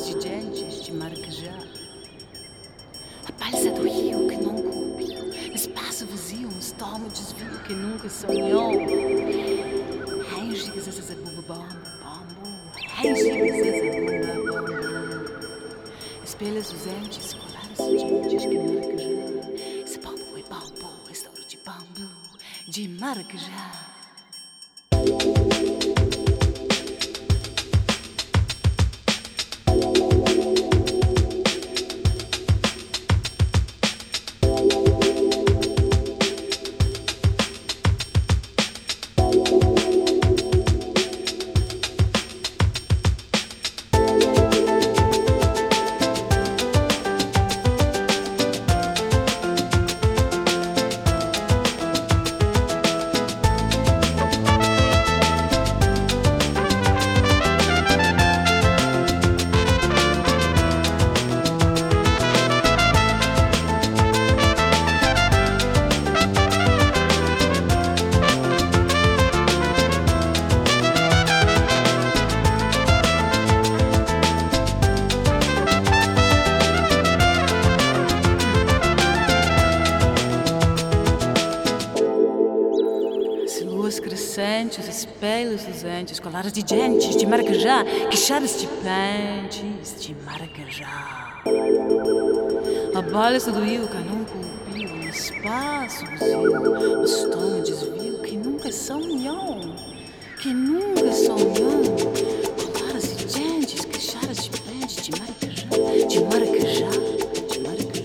colares de dentes de maracujá. A balsa do rio que nunca ouviu, espaço vazio, um estômago desvio que nunca sonhou. Hey, gigas, essa bumba bambu. Hey, gigas, essa bumba bambu. Espelhos luzentes, colares de dentes de maracujá. Esse bambu é bambu, estouro de bambu de maracujá. Luas crescentes, espelhos luzentes, colares de dentes de maracujá, queixadas de pentes de maracujá. A balsa do rio que nunca ouviu, um espaço vazio, um estômago desvio que nunca sonhou, colares de dentes, queixadas de pentes de maracujá, de maracujá, de maracujá.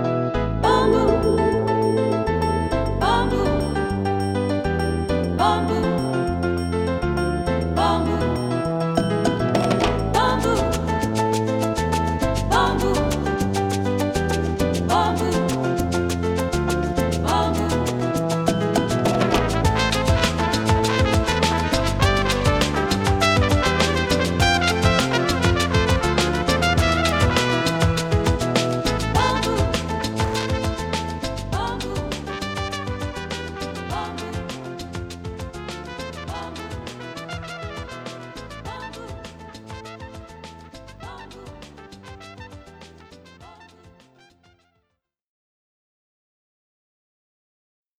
Bambu.